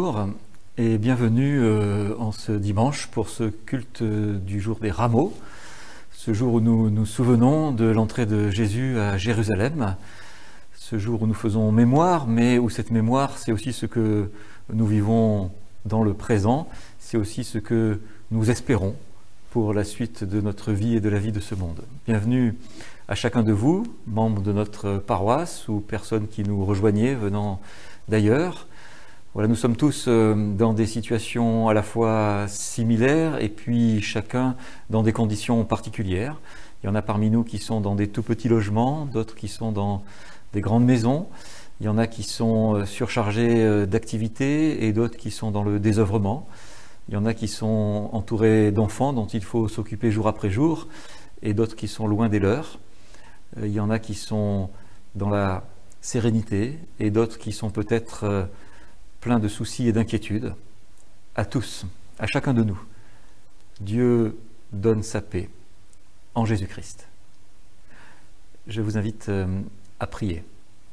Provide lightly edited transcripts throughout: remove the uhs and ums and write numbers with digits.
Bonjour et bienvenue en ce dimanche pour ce culte du jour des rameaux, ce jour où nous nous souvenons de l'entrée de Jésus à Jérusalem, ce jour où nous faisons mémoire, mais où cette mémoire, c'est aussi ce que nous vivons dans le présent, c'est aussi ce que nous espérons pour la suite de notre vie et de la vie de ce monde. Bienvenue à chacun de vous, membres de notre paroisse ou personnes qui nous rejoignaient venant d'ailleurs. Voilà, nous sommes tous dans des situations à la fois similaires et puis chacun dans des conditions particulières. Il y en a parmi nous qui sont dans des tout petits logements, d'autres qui sont dans des grandes maisons. Il y en a qui sont surchargés d'activités et d'autres qui sont dans le désœuvrement. Il y en a qui sont entourés d'enfants dont il faut s'occuper jour après jour et d'autres qui sont loin des leurs. Il y en a qui sont dans la sérénité et d'autres qui sont peut-être plein de soucis et d'inquiétudes. À tous, à chacun de nous, Dieu donne sa paix en Jésus-Christ. Je vous invite à prier.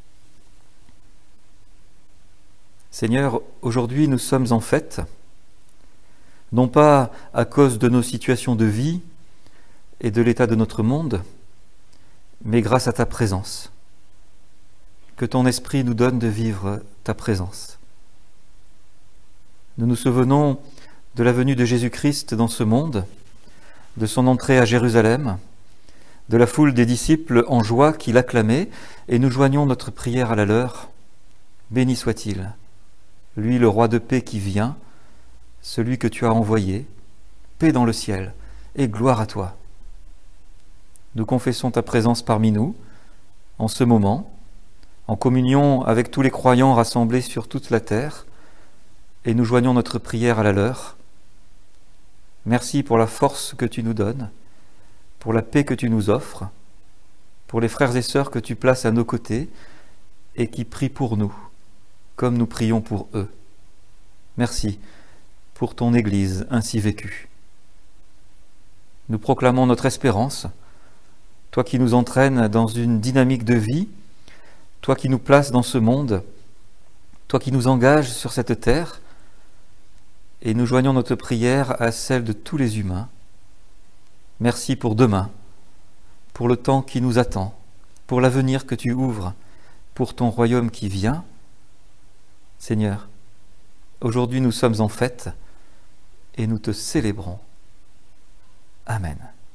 Seigneur, aujourd'hui nous sommes en fête, non pas à cause de nos situations de vie et de l'état de notre monde, mais grâce à ta présence. Que ton esprit nous donne de vivre ta présence. Nous nous souvenons de la venue de Jésus-Christ dans ce monde, de son entrée à Jérusalem, de la foule des disciples en joie qui l'acclamaient, et nous joignons notre prière à la leur. Béni soit-il, lui le roi de paix qui vient, celui que tu as envoyé, paix dans le ciel et gloire à toi. Nous confessons ta présence parmi nous, en ce moment, en communion avec tous les croyants rassemblés sur toute la terre, et nous joignons notre prière à la leur. Merci pour la force que tu nous donnes, pour la paix que tu nous offres, pour les frères et sœurs que tu places à nos côtés et qui prient pour nous, comme nous prions pour eux. Merci pour ton Église ainsi vécue. Nous proclamons notre espérance, toi qui nous entraînes dans une dynamique de vie, toi qui nous places dans ce monde, toi qui nous engages sur cette terre, et nous joignons notre prière à celle de tous les humains. Merci pour demain, pour le temps qui nous attend, pour l'avenir que tu ouvres, pour ton royaume qui vient. Seigneur, aujourd'hui nous sommes en fête et nous te célébrons. Amen.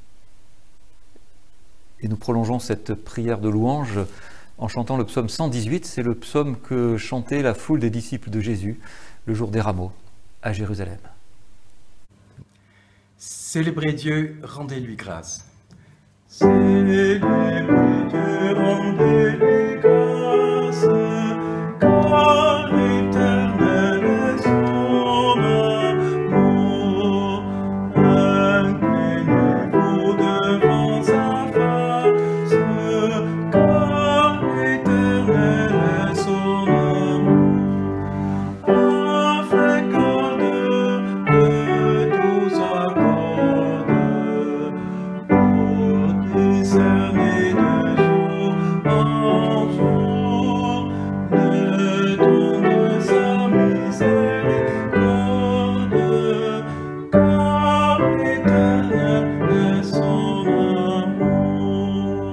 Et nous prolongeons cette prière de louange en chantant le psaume 118. C'est le psaume que chantait la foule des disciples de Jésus le jour des rameaux à Jérusalem. Célébrez Dieu, rendez-lui grâce. Célébrez Dieu, rendez-lui grâce, car l'Éternel est son amour. Inclinez-vous devant sa face, car l'Éternel est son amour. Parfait garde de tous accords, pour discerner de jour en jour le don de sa miséricorde, car l'Éternel est son amour.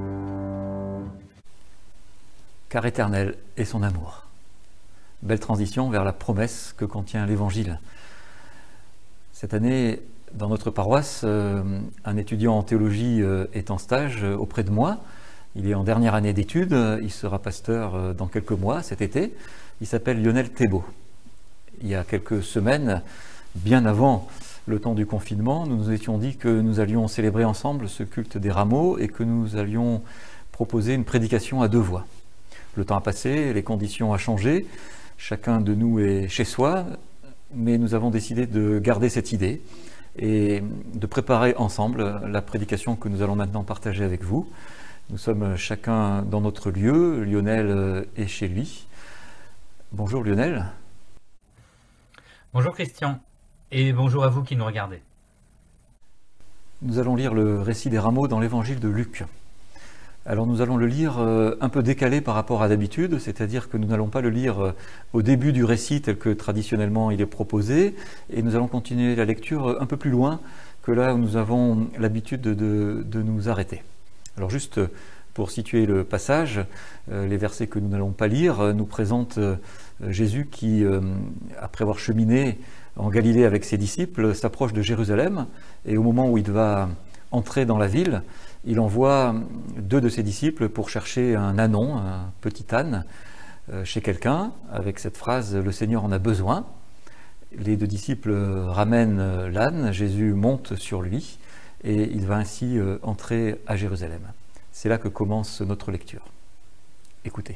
Car éternel est son amour. Belle transition vers la promesse que contient l'Évangile. Cette année, dans notre paroisse, un étudiant en théologie est en stage auprès de moi. Il est en dernière année d'études, il sera pasteur dans quelques mois, cet été. Il s'appelle Lionel Thébault. Il y a quelques semaines, bien avant le temps du confinement, nous nous étions dit que nous allions célébrer ensemble ce culte des rameaux et que nous allions proposer une prédication à deux voix. Le temps a passé, les conditions ont changé. Chacun de nous est chez soi, mais nous avons décidé de garder cette idée et de préparer ensemble la prédication que nous allons maintenant partager avec vous. Nous sommes chacun dans notre lieu, Lionel est chez lui. Bonjour Lionel. Bonjour Christian, et bonjour à vous qui nous regardez. Nous allons lire le récit des rameaux dans l'évangile de Luc. Alors nous allons le lire un peu décalé par rapport à d'habitude, c'est-à-dire que nous n'allons pas le lire au début du récit tel que traditionnellement il est proposé, et nous allons continuer la lecture un peu plus loin que là où nous avons l'habitude de nous arrêter. Alors juste pour situer le passage, les versets que nous n'allons pas lire nous présentent Jésus qui, après avoir cheminé en Galilée avec ses disciples, s'approche de Jérusalem, et au moment où il va entrer dans la ville, il envoie 2 de ses disciples pour chercher un ânon, un petit âne, chez quelqu'un, avec cette phrase « Le Seigneur en a besoin ». Les 2 disciples ramènent l'âne, Jésus monte sur lui, et il va ainsi entrer à Jérusalem. C'est là que commence notre lecture. Écoutez.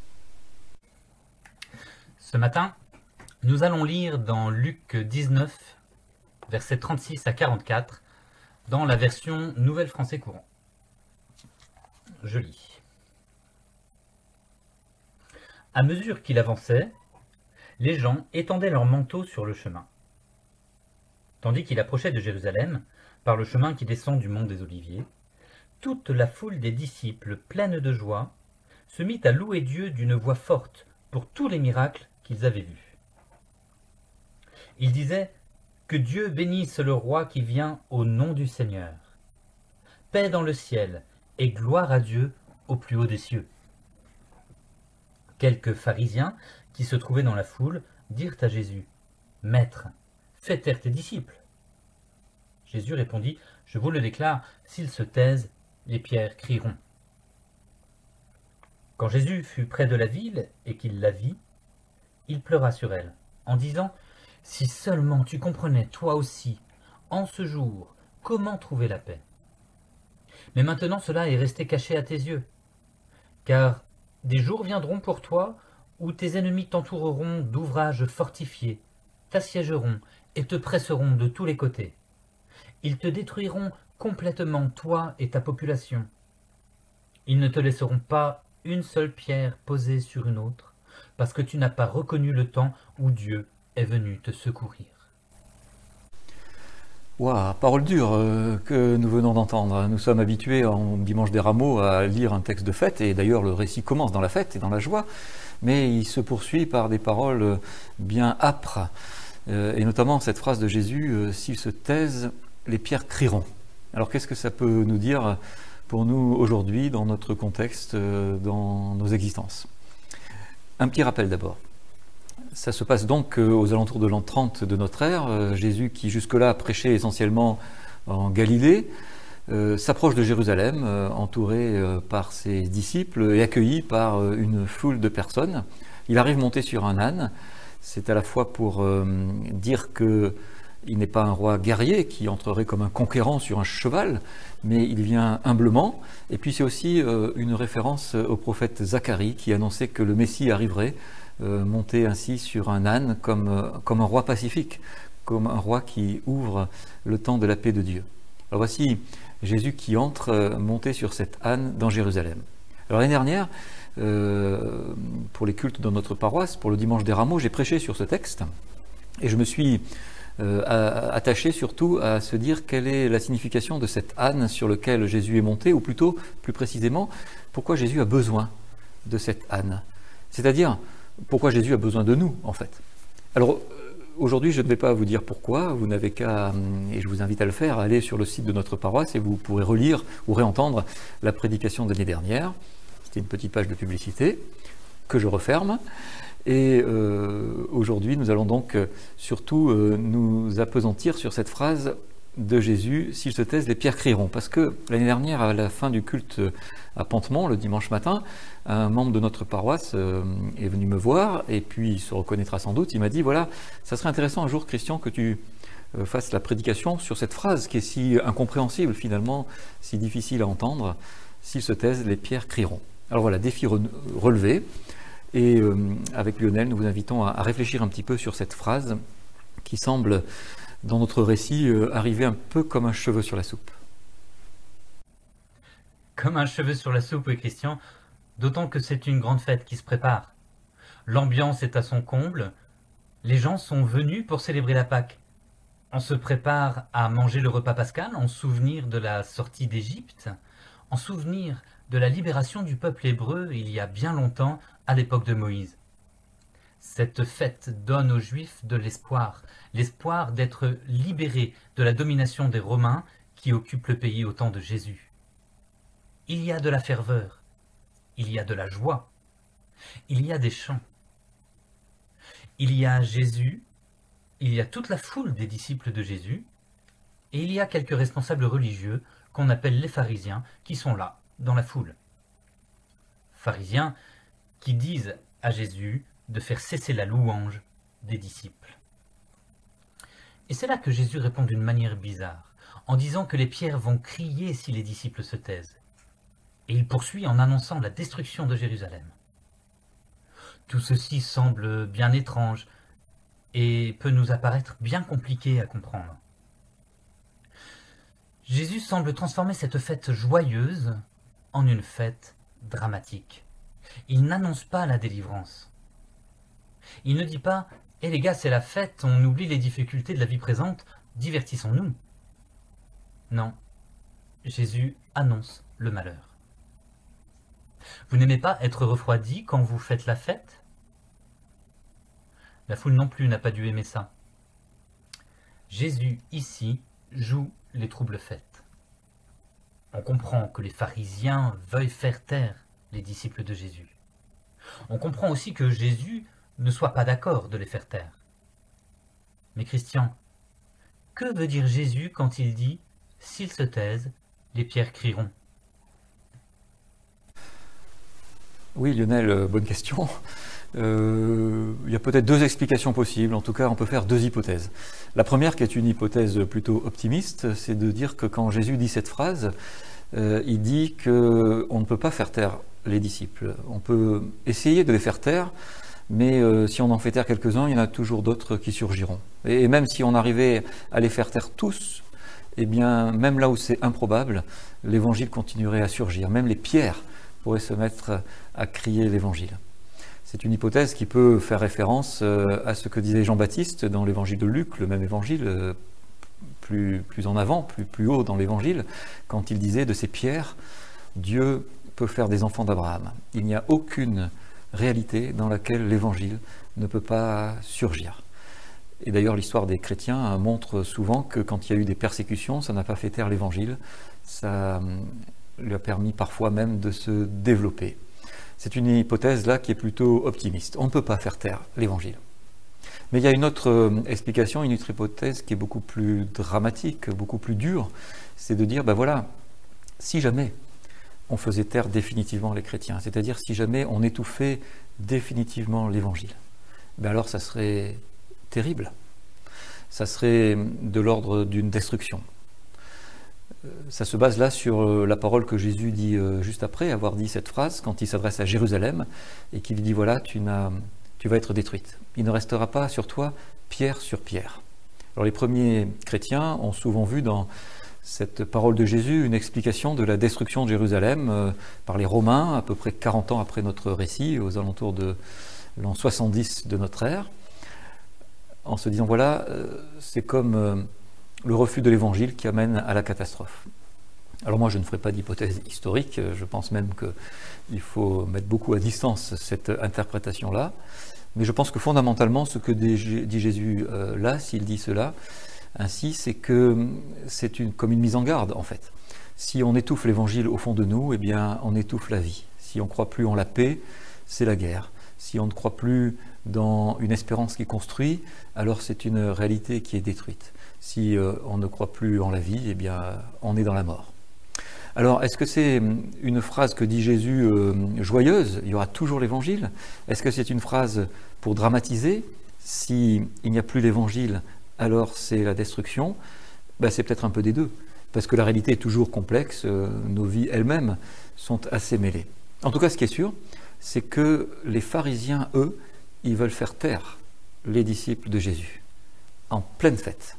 Ce matin, nous allons lire dans Luc 19, versets 36 à 44, dans la version Nouvelle Français Courant. Je lis. À mesure qu'il avançait, les gens étendaient leurs manteaux sur le chemin. Tandis qu'il approchait de Jérusalem, par le chemin qui descend du mont des Oliviers, toute la foule des disciples, pleine de joie, se mit à louer Dieu d'une voix forte pour tous les miracles qu'ils avaient vus. Ils disaient que Dieu bénisse le roi qui vient au nom du Seigneur. Paix dans le ciel et gloire à Dieu au plus haut des cieux. Quelques pharisiens qui se trouvaient dans la foule dirent à Jésus, « Maître, fais taire tes disciples. » Jésus répondit, « Je vous le déclare, s'ils se taisent, les pierres crieront. » Quand Jésus fut près de la ville et qu'il la vit, il pleura sur elle, en disant, « Si seulement tu comprenais, toi aussi, en ce jour, comment trouver la paix. Mais maintenant cela est resté caché à tes yeux, car des jours viendront pour toi où tes ennemis t'entoureront d'ouvrages fortifiés, t'assiégeront et te presseront de tous les côtés. Ils te détruiront complètement, toi et ta population. Ils ne te laisseront pas une seule pierre posée sur une autre, parce que tu n'as pas reconnu le temps où Dieu est venu te secourir. » Waouh, parole dure que nous venons d'entendre. Nous sommes habitués en Dimanche des Rameaux à lire un texte de fête, et d'ailleurs le récit commence dans la fête et dans la joie, mais il se poursuit par des paroles bien âpres, et notamment cette phrase de Jésus, « S'ils se taisent, les pierres crieront ». Alors qu'est-ce que ça peut nous dire pour nous aujourd'hui, dans notre contexte, dans nos existences? Un petit rappel d'abord. Ça se passe donc aux alentours de l'an 30 de notre ère. Jésus, qui jusque-là prêchait essentiellement en Galilée, s'approche de Jérusalem, entouré par ses disciples et accueilli par une foule de personnes. Il arrive monté sur un âne. C'est à la fois pour dire qu'il n'est pas un roi guerrier qui entrerait comme un conquérant sur un cheval, mais il vient humblement. Et puis c'est aussi une référence au prophète Zacharie qui annonçait que le Messie arriverait monté ainsi sur un âne comme un roi pacifique, comme un roi qui ouvre le temps de la paix de Dieu. Alors voici Jésus qui entre monté sur cet âne dans Jérusalem. Alors l'année dernière, pour les cultes dans notre paroisse, pour le Dimanche des Rameaux, j'ai prêché sur ce texte et je me suis attaché surtout à se dire quelle est la signification de cet âne sur lequel Jésus est monté, ou plutôt, plus précisément, pourquoi Jésus a besoin de cet âne. C'est-à-dire, pourquoi Jésus a besoin de nous, en fait. Alors, aujourd'hui, je ne vais pas vous dire pourquoi, vous n'avez qu'à, et je vous invite à le faire, à aller sur le site de notre paroisse et vous pourrez relire ou réentendre la prédication de l'année dernière. C'était une petite page de publicité que je referme. Et aujourd'hui, nous allons donc surtout nous appesantir sur cette phrase de Jésus, « S'ils se taisent, les pierres crieront ». Parce que l'année dernière, à la fin du culte à Pantemont, le dimanche matin, un membre de notre paroisse est venu me voir, et puis il se reconnaîtra sans doute, il m'a dit, voilà, ça serait intéressant un jour, Christian, que tu fasses la prédication sur cette phrase qui est si incompréhensible finalement, si difficile à entendre, « S'ils se taisent, les pierres crieront ». Alors voilà, défi relevé. Et avec Lionel, nous vous invitons à réfléchir un petit peu sur cette phrase qui semble, dans notre récit, arriver un peu comme un cheveu sur la soupe. Comme un cheveu sur la soupe, oui, Christian, d'autant que c'est une grande fête qui se prépare. L'ambiance est à son comble, les gens sont venus pour célébrer la Pâque. On se prépare à manger le repas pascal en souvenir de la sortie d'Égypte. en souvenir de la libération du peuple hébreu il y a bien longtemps, à l'époque de Moïse. Cette fête donne aux Juifs de l'espoir, l'espoir d'être libérés de la domination des Romains qui occupent le pays au temps de Jésus. Il y a de la ferveur, il y a de la joie, il y a des chants. Il y a Jésus, il y a toute la foule des disciples de Jésus, et il y a quelques responsables religieux qu'on appelle les pharisiens qui sont là, dans la foule. Pharisiens qui disent à Jésus de faire cesser la louange des disciples. Et c'est là que Jésus répond d'une manière bizarre, en disant que les pierres vont crier si les disciples se taisent. Et il poursuit en annonçant la destruction de Jérusalem. Tout ceci semble bien étrange et peut nous apparaître bien compliqué à comprendre. Jésus semble transformer cette fête joyeuse en une fête dramatique. Il n'annonce pas la délivrance. Il ne dit pas « Eh les gars, c'est la fête, on oublie les difficultés de la vie présente, divertissons-nous ». Non, Jésus annonce le malheur. Vous n'aimez pas être refroidi quand vous faites la fête? La foule non plus n'a pas dû aimer ça. Jésus, ici, joue les troubles fêtes. On comprend que les pharisiens veuillent faire taire les disciples de Jésus. On comprend aussi que Jésus ne soit pas d'accord de les faire taire. Mais Christian, que veut dire Jésus quand il dit « S'ils se taisent, les pierres crieront » ? Oui, Lionel, bonne question. Il y a peut-être deux explications possibles. En tout cas, on peut faire deux hypothèses. La première, qui est une hypothèse plutôt optimiste, c'est de dire que quand Jésus dit cette phrase, il dit qu'on ne peut pas faire taire les disciples. On peut essayer de les faire taire, mais si on en fait taire quelques-uns, il y en a toujours d'autres qui surgiront. Et même si on arrivait à les faire taire tous, eh bien, même là où c'est improbable, l'évangile continuerait à surgir. Même les pierres pourraient se mettre à crier l'évangile. C'est une hypothèse qui peut faire référence à ce que disait Jean-Baptiste dans l'évangile de Luc, le même évangile, plus en avant, plus haut dans l'évangile, quand il disait de ces pierres, Dieu peut faire des enfants d'Abraham. Il n'y a aucune réalité dans laquelle l'évangile ne peut pas surgir. Et d'ailleurs, l'histoire des chrétiens montre souvent que quand il y a eu des persécutions, ça n'a pas fait taire l'évangile, ça lui a permis parfois même de se développer. C'est une hypothèse là qui est plutôt optimiste. On ne peut pas faire taire l'évangile. Mais il y a une autre explication, une autre hypothèse qui est beaucoup plus dramatique, beaucoup plus dure, c'est de dire, ben voilà, si jamais on faisait taire définitivement les chrétiens, c'est-à-dire si jamais on étouffait définitivement l'évangile, ben alors ça serait terrible. Ça serait de l'ordre d'une destruction. Ça se base là sur la parole que Jésus dit juste après avoir dit cette phrase, quand il s'adresse à Jérusalem et qu'il dit voilà, tu vas être détruite. Il ne restera pas sur toi pierre sur pierre. Alors les premiers chrétiens ont souvent vu dans cette parole de Jésus une explication de la destruction de Jérusalem par les Romains, à peu près 40 ans après notre récit, aux alentours de l'an 70 de notre ère, en se disant voilà, c'est comme le refus de l'évangile qui amène à la catastrophe. Alors moi je ne ferai pas d'hypothèse historique, je pense même qu'il faut mettre beaucoup à distance cette interprétation-là, mais je pense que fondamentalement ce que dit Jésus là, s'il dit cela, ainsi, c'est que c'est comme une mise en garde en fait. Si on étouffe l'évangile au fond de nous, eh bien on étouffe la vie. Si on ne croit plus en la paix, c'est la guerre. Si on ne croit plus dans une espérance qui construit, alors c'est une réalité qui est détruite. Si on ne croit plus en la vie, eh bien on est dans la mort. Alors, est-ce que c'est une phrase que dit Jésus joyeuse, il y aura toujours l'évangile? Est-ce que c'est une phrase pour dramatiser? S'il n'y a plus l'évangile, alors c'est la destruction? Ben, c'est peut-être un peu des deux, parce que la réalité est toujours complexe, nos vies elles-mêmes sont assez mêlées. En tout cas, ce qui est sûr, c'est que les pharisiens, eux, ils veulent faire taire les disciples de Jésus, en pleine fête.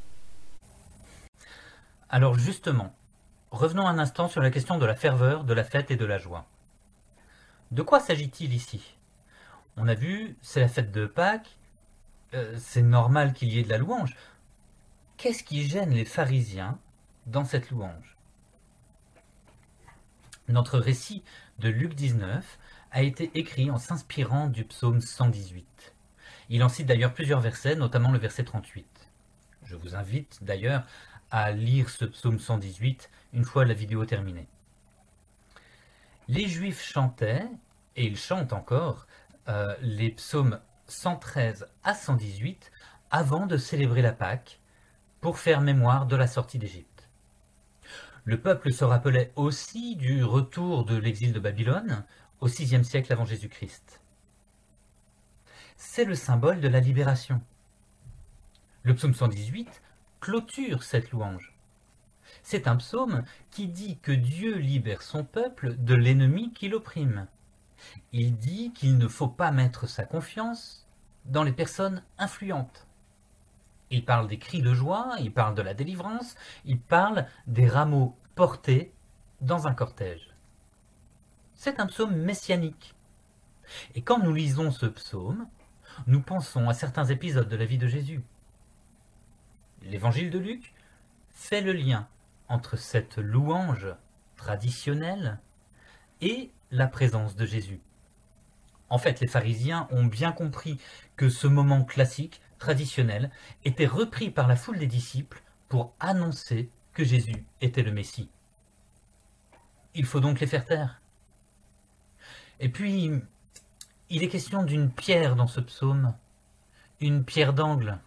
Alors justement, revenons un instant sur la question de la ferveur, de la fête et de la joie. De quoi s'agit-il ici? On a vu, c'est la fête de Pâques, c'est normal qu'il y ait de la louange. Qu'est-ce qui gêne les pharisiens dans cette louange? Notre récit de Luc 19 a été écrit en s'inspirant du psaume 118. Il en cite d'ailleurs plusieurs versets, notamment le verset 38. Je vous invite d'ailleurs à lire ce psaume 118 une fois la vidéo terminée. Les Juifs chantaient, et ils chantent encore, les psaumes 113 à 118 avant de célébrer la Pâque pour faire mémoire de la sortie d'Égypte. Le peuple se rappelait aussi du retour de l'exil de Babylone au VIe siècle avant Jésus-Christ. C'est le symbole de la libération. Le psaume 118 clôture cette louange. C'est un psaume qui dit que Dieu libère son peuple de l'ennemi qui l'opprime. Il dit qu'il ne faut pas mettre sa confiance dans les personnes influentes. Il parle des cris de joie, il parle de la délivrance, il parle des rameaux portés dans un cortège. C'est un psaume messianique. Et quand nous lisons ce psaume, nous pensons à certains épisodes de la vie de Jésus. L'évangile de Luc fait le lien entre cette louange traditionnelle et la présence de Jésus. En fait, les pharisiens ont bien compris que ce moment classique, traditionnel, était repris par la foule des disciples pour annoncer que Jésus était le Messie. Il faut donc les faire taire. Et puis, il est question d'une pierre dans ce psaume, une pierre d'angle.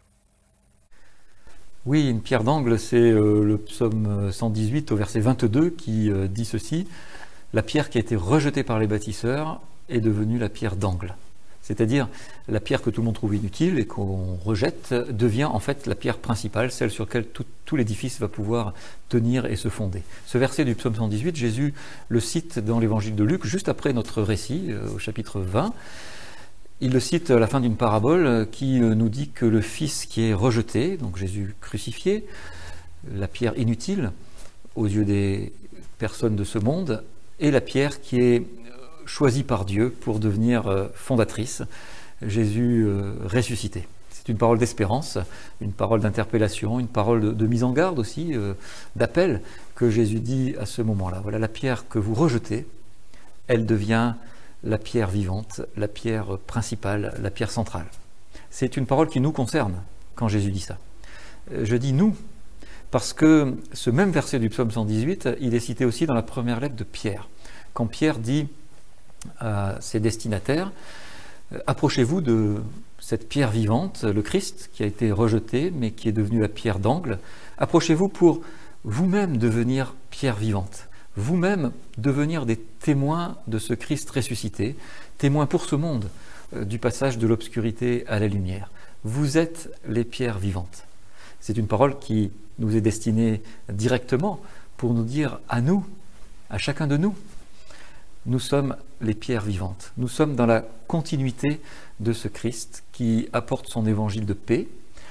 Oui, une pierre d'angle, c'est le psaume 118 au verset 22 qui dit ceci. La pierre qui a été rejetée par les bâtisseurs est devenue la pierre d'angle. C'est-à-dire la pierre que tout le monde trouve inutile et qu'on rejette devient en fait la pierre principale, celle sur laquelle tout l'édifice va pouvoir tenir et se fonder. Ce verset du psaume 118, Jésus le cite dans l'évangile de Luc, juste après notre récit, au chapitre 20. Il le cite à la fin d'une parabole qui nous dit que le Fils qui est rejeté, donc Jésus crucifié, la pierre inutile aux yeux des personnes de ce monde, est la pierre qui est choisie par Dieu pour devenir fondatrice, Jésus ressuscité. C'est une parole d'espérance, une parole d'interpellation, une parole de mise en garde aussi, d'appel que Jésus dit à ce moment-là. Voilà, la pierre que vous rejetez, elle devient la pierre vivante, la pierre principale, la pierre centrale. C'est une parole qui nous concerne quand Jésus dit ça. Je dis nous, parce que ce même verset du psaume 118, il est cité aussi dans la première lettre de Pierre. Quand Pierre dit à ses destinataires, approchez-vous de cette pierre vivante, le Christ, qui a été rejeté, mais qui est devenu la pierre d'angle. Approchez-vous pour vous-même devenir pierre vivante, vous-même devenir des témoins de ce Christ ressuscité, témoins pour ce monde du passage de l'obscurité à la lumière. Vous êtes les pierres vivantes. C'est une parole qui nous est destinée directement pour nous dire à nous, à chacun de nous, nous sommes les pierres vivantes. Nous sommes dans la continuité de ce Christ qui apporte son évangile de paix,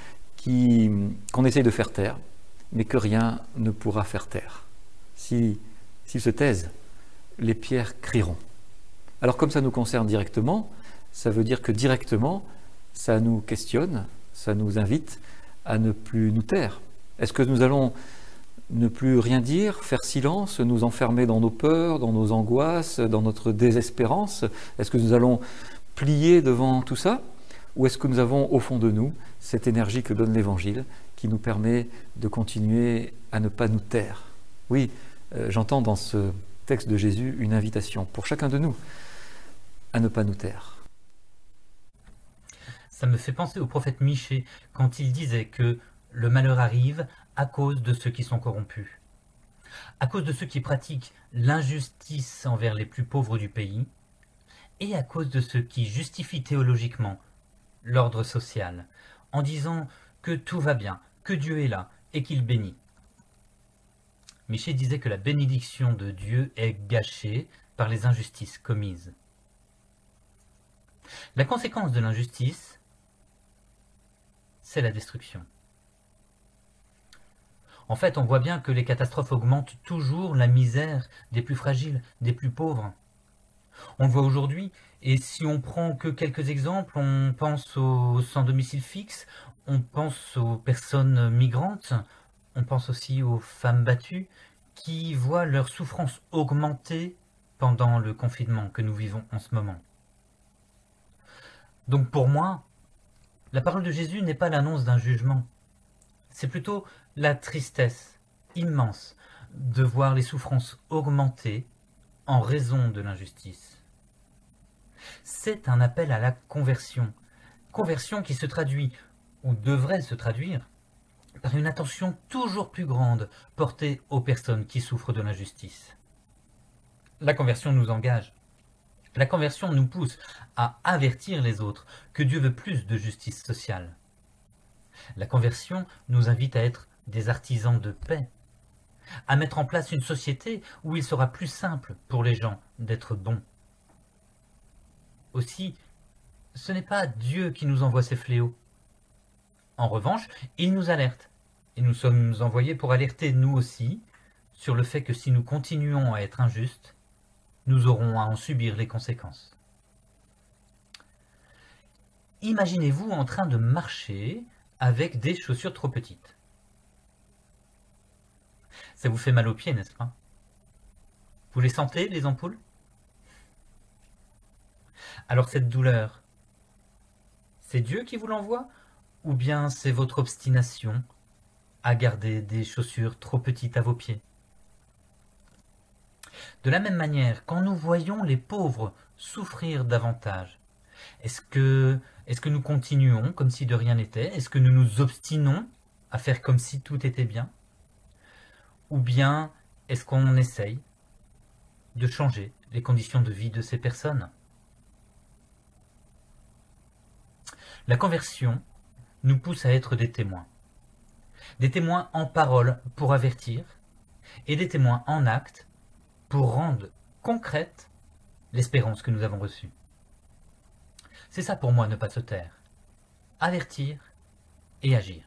qu'on essaye de faire taire, mais que rien ne pourra faire taire. S'ils se taisent, les pierres crieront. Alors comme ça nous concerne directement, ça veut dire que directement, ça nous questionne, ça nous invite à ne plus nous taire. Est-ce que nous allons ne plus rien dire, faire silence, nous enfermer dans nos peurs, dans nos angoisses, dans notre désespérance? Est-ce que nous allons plier devant tout ça? Ou est-ce que nous avons au fond de nous cette énergie que donne l'Évangile qui nous permet de continuer à ne pas nous taire? Oui, j'entends dans ce texte de Jésus une invitation pour chacun de nous à ne pas nous taire. Ça me fait penser au prophète Michée quand il disait que le malheur arrive à cause de ceux qui sont corrompus, à cause de ceux qui pratiquent l'injustice envers les plus pauvres du pays, et à cause de ceux qui justifient théologiquement l'ordre social, en disant que tout va bien, que Dieu est là, et qu'il bénit. Michée disait que la bénédiction de Dieu est gâchée par les injustices commises. La conséquence de l'injustice, c'est la destruction. En fait, on voit bien que les catastrophes augmentent toujours la misère des plus fragiles, des plus pauvres. On le voit aujourd'hui, et si on prend que quelques exemples, on pense aux sans domicile fixe, on pense aux personnes migrantes, on pense aussi aux femmes battues qui voient leur souffrance augmenter pendant le confinement que nous vivons en ce moment. Donc pour moi, la parole de Jésus n'est pas l'annonce d'un jugement, c'est plutôt la tristesse immense de voir les souffrances augmenter en raison de l'injustice. C'est un appel à la conversion, conversion qui se traduit, ou devrait se traduire, par une attention toujours plus grande portée aux personnes qui souffrent de l'injustice. La conversion nous engage. La conversion nous pousse à avertir les autres que Dieu veut plus de justice sociale. La conversion nous invite à être des artisans de paix, à mettre en place une société où il sera plus simple pour les gens d'être bons. Aussi, ce n'est pas Dieu qui nous envoie ces fléaux. En revanche, il nous alerte, et nous sommes envoyés pour alerter nous aussi sur le fait que si nous continuons à être injustes, nous aurons à en subir les conséquences. Imaginez-vous en train de marcher avec des chaussures trop petites. Ça vous fait mal aux pieds, n'est-ce pas? Vous les sentez, les ampoules? Alors cette douleur, c'est Dieu qui vous l'envoie? Ou bien c'est votre obstination à garder des chaussures trop petites à vos pieds? De la même manière, quand nous voyons les pauvres souffrir davantage, est-ce que nous continuons comme si de rien n'était? Est-ce que nous nous obstinons à faire comme si tout était bien? Ou bien est-ce qu'on essaye de changer les conditions de vie de ces personnes? La conversion nous pousse à être des témoins en parole pour avertir, et des témoins en acte pour rendre concrète l'espérance que nous avons reçue. C'est ça pour moi ne pas se taire, avertir et agir.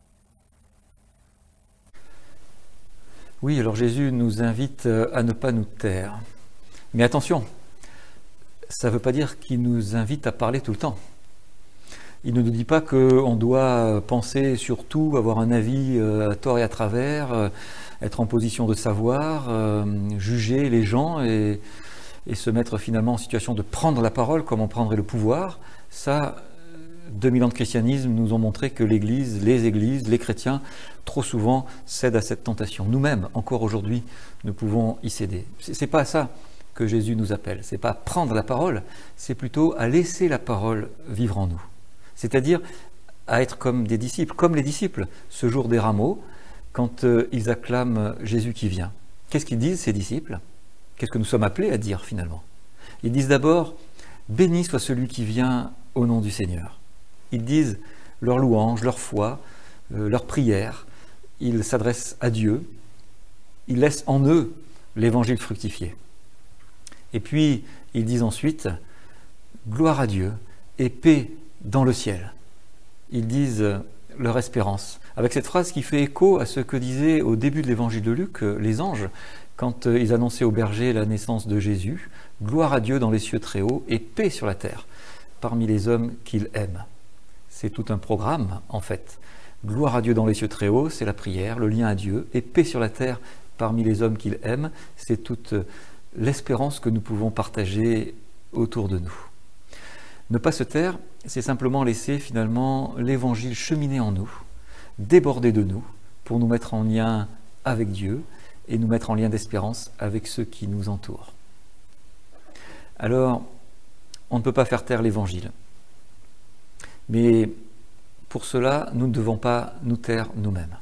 Oui, alors Jésus nous invite à ne pas nous taire. Mais attention, ça ne veut pas dire qu'il nous invite à parler tout le temps. Il ne nous dit pas qu'on doit penser sur tout, avoir un avis à tort et à travers, être en position de savoir, juger les gens et se mettre finalement en situation de prendre la parole comme on prendrait le pouvoir. Ça, 2000 ans de christianisme nous ont montré que l'Église, les chrétiens, trop souvent cèdent à cette tentation. Nous-mêmes, encore aujourd'hui, nous pouvons y céder. C'est pas à ça que Jésus nous appelle. C'est pas à prendre la parole, c'est plutôt à laisser la parole vivre en nous. C'est-à-dire à être comme des disciples, comme les disciples, ce jour des rameaux, quand ils acclament Jésus qui vient. Qu'est-ce qu'ils disent, ces disciples? Qu'est-ce que nous sommes appelés à dire finalement? Ils disent d'abord « Béni soit celui qui vient au nom du Seigneur ». Ils disent leur louange, leur foi, leur prière. Ils s'adressent à Dieu. Ils laissent en eux l'évangile fructifier. Et puis, ils disent ensuite « Gloire à Dieu et paix dans le ciel ». Ils disent leur espérance, avec cette phrase qui fait écho à ce que disaient au début de l'évangile de Luc les anges, quand ils annonçaient aux bergers la naissance de Jésus, « Gloire à Dieu dans les cieux très hauts et paix sur la terre, parmi les hommes qu'il aime ». C'est tout un programme, en fait. Gloire à Dieu dans les cieux très hauts, c'est la prière, le lien à Dieu, et paix sur la terre parmi les hommes qu'il aime, c'est toute l'espérance que nous pouvons partager autour de nous. Ne pas se taire, c'est simplement laisser finalement l'évangile cheminer en nous, déborder de nous, pour nous mettre en lien avec Dieu et nous mettre en lien d'espérance avec ceux qui nous entourent. Alors, on ne peut pas faire taire l'évangile. Mais pour cela, nous ne devons pas nous taire nous-mêmes.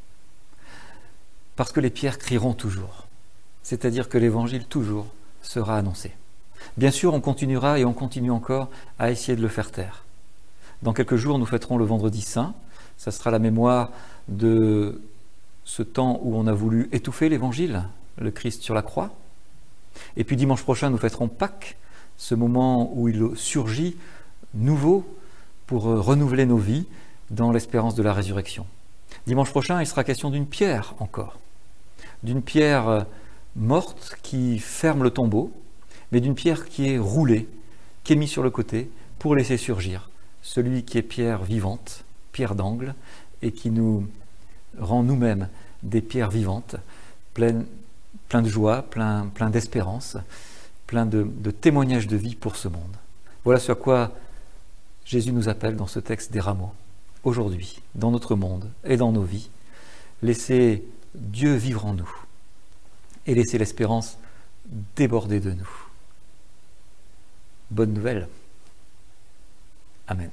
Parce que les pierres crieront toujours. C'est-à-dire que l'évangile toujours sera annoncé. Bien sûr, on continuera et on continue encore à essayer de le faire taire. Dans quelques jours, nous fêterons le Vendredi Saint. Ça sera la mémoire de ce temps où on a voulu étouffer l'évangile, le Christ sur la croix. Et puis dimanche prochain, nous fêterons Pâques, ce moment où il surgit nouveau pour renouveler nos vies dans l'espérance de la résurrection. Dimanche prochain, il sera question d'une pierre encore. D'une pierre morte qui ferme le tombeau, mais d'une pierre qui est roulée, qui est mise sur le côté pour laisser surgir celui qui est pierre vivante, pierre d'angle, et qui nous rend nous-mêmes des pierres vivantes plein de joie, plein d'espérance, plein de témoignages de vie pour ce monde. Voilà ce à quoi Jésus nous appelle dans ce texte des rameaux. Aujourd'hui, dans notre monde et dans nos vies, laissez Dieu vivre en nous et laissez l'espérance déborder de nous. Bonne nouvelle. Amen.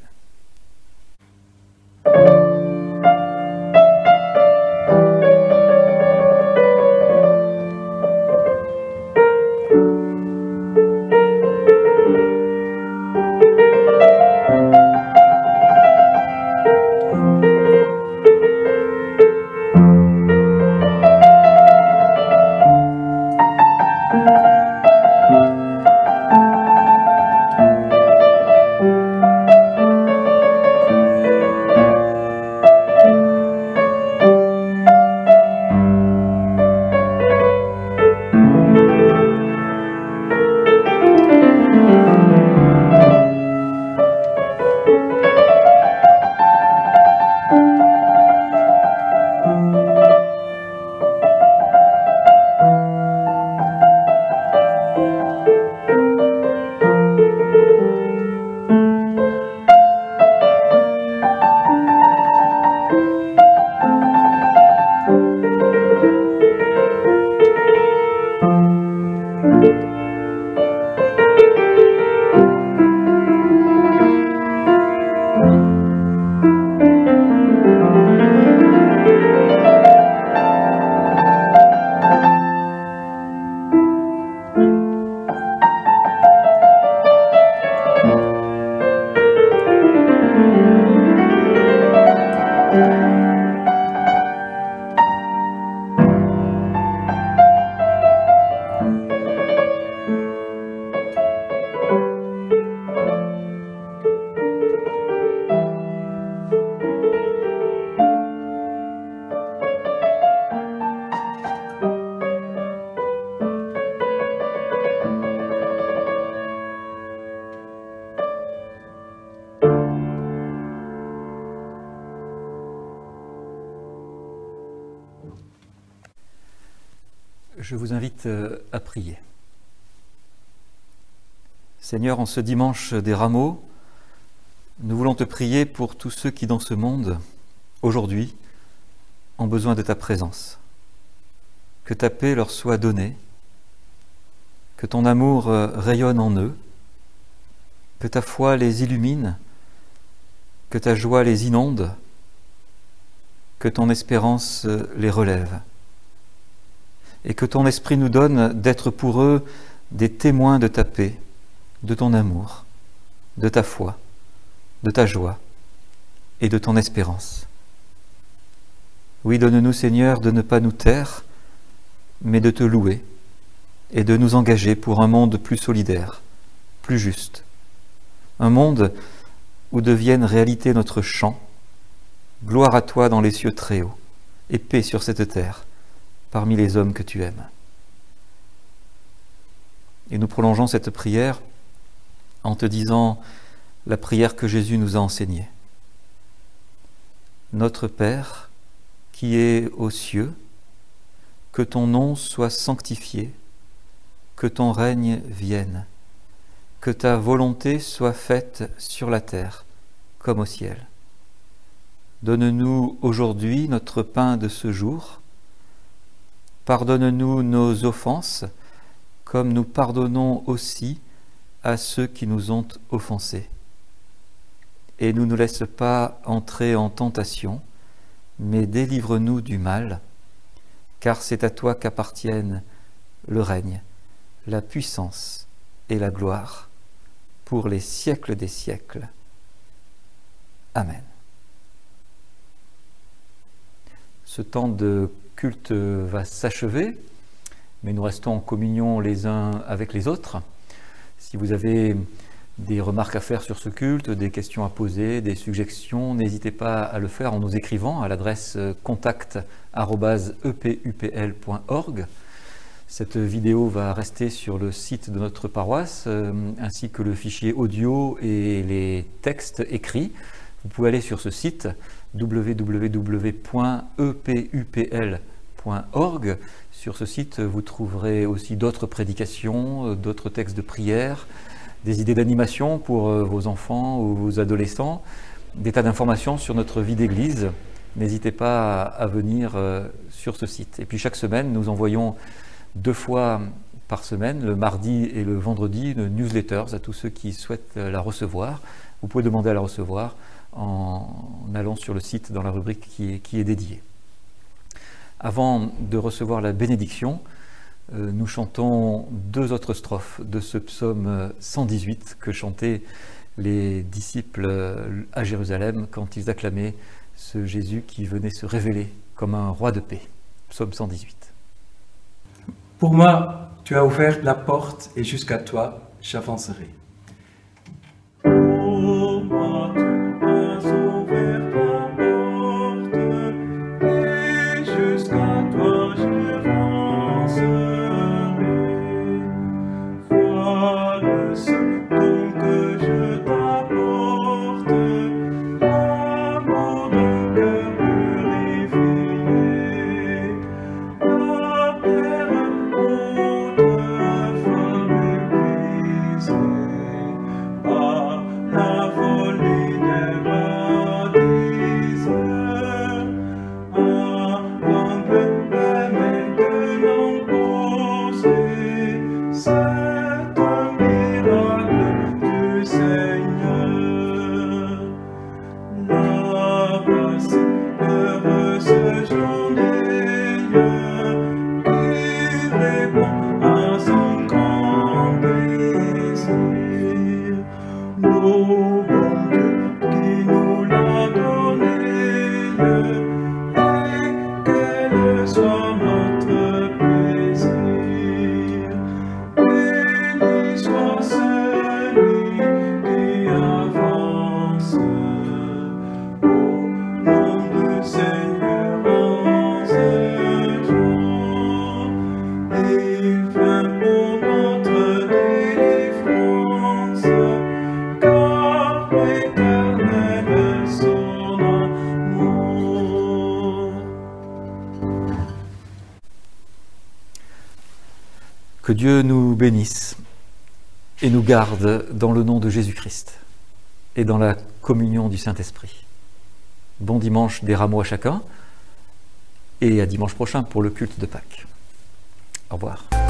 Je vous invite à prier. Seigneur, en ce dimanche des rameaux, nous voulons te prier pour tous ceux qui dans ce monde, aujourd'hui, ont besoin de ta présence. Que ta paix leur soit donnée, que ton amour rayonne en eux, que ta foi les illumine, que ta joie les inonde, que ton espérance les relève. Et que ton esprit nous donne d'être pour eux des témoins de ta paix, de ton amour, de ta foi, de ta joie et de ton espérance. Oui, donne-nous, Seigneur, de ne pas nous taire, mais de te louer et de nous engager pour un monde plus solidaire, plus juste. Un monde où devienne réalité notre chant, gloire à toi dans les cieux très hauts, et paix sur cette terre, parmi les hommes que tu aimes. Et nous prolongeons cette prière en te disant la prière que Jésus nous a enseignée. Notre Père, qui es aux cieux, que ton nom soit sanctifié, que ton règne vienne, que ta volonté soit faite sur la terre comme au ciel. Donne-nous aujourd'hui notre pain de ce jour. Pardonne-nous nos offenses, comme nous pardonnons aussi à ceux qui nous ont offensés. Et ne nous laisse pas entrer en tentation, mais délivre-nous du mal, car c'est à toi qu'appartiennent le règne, la puissance et la gloire, pour les siècles des siècles. Amen. Ce temps de culte va s'achever, mais nous restons en communion les uns avec les autres. Si vous avez des remarques à faire sur ce culte, des questions à poser, des suggestions, n'hésitez pas à le faire en nous écrivant à l'adresse contact@epupl.org. Cette vidéo va rester sur le site de notre paroisse, ainsi que le fichier audio et les textes écrits. Vous pouvez aller sur ce site www.epupl.org Sur ce site, vous trouverez aussi d'autres prédications, d'autres textes de prière, des idées d'animation pour vos enfants ou vos adolescents, des tas d'informations sur notre vie d'église. N'hésitez pas à venir sur ce site. Et puis chaque semaine, nous envoyons 2 fois par semaine, le mardi et le vendredi, de newsletters à tous ceux qui souhaitent la recevoir. Vous pouvez demander à la recevoir en allant sur le site dans la rubrique qui est dédiée. Avant de recevoir la bénédiction, nous chantons 2 autres strophes de ce psaume 118 que chantaient les disciples à Jérusalem quand ils acclamaient ce Jésus qui venait se révéler comme un roi de paix. Psaume 118. Pour moi, tu as ouvert la porte et jusqu'à toi, j'avancerai. Pour moi, tu as ouvert ta porte, et jusqu'à toi j'avancerai. Voilà ce don que je t'apporte, l'amour d'un cœur purifié. La terre autrefois méprisée par la folie des baptisés, aveugle est maintenant posé. C'est un miracle du Seigneur. La voici heureuse journée qui répond à son grand désir. Nous, bon Dieu, qui nous l'a donné, et quel soit notre plaisir. Béni soit celui qui avance au nom du Seigneur en ce jour. Il vient pour notre délivrance, car l'éternel est son amour. Que Dieu nous bénisse et nous garde dans le nom de Jésus-Christ et dans la communion du Saint-Esprit. Bon dimanche des rameaux à chacun et à dimanche prochain pour le culte de Pâques. Au revoir.